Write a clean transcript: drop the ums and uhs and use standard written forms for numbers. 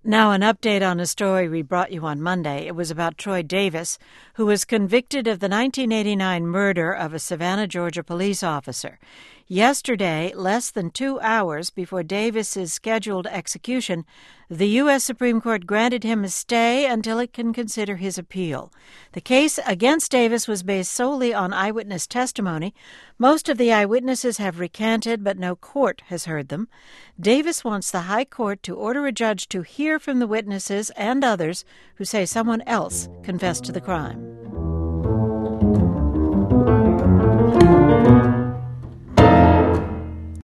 Now, an update on a story we brought you on Monday. It was about Troy Davis, who was convicted of the 1989 murder of a Savannah, Georgia police officer. Yesterday, less than 2 hours before Davis's scheduled execution, the U.S. Supreme Court granted him a stay until it can consider his appeal. The case against Davis was based solely on eyewitness testimony. Most of the eyewitnesses have recanted, but no court has heard them. Davis wants the High Court to order a judge to hear from the witnesses and others who say someone else confessed to the crime.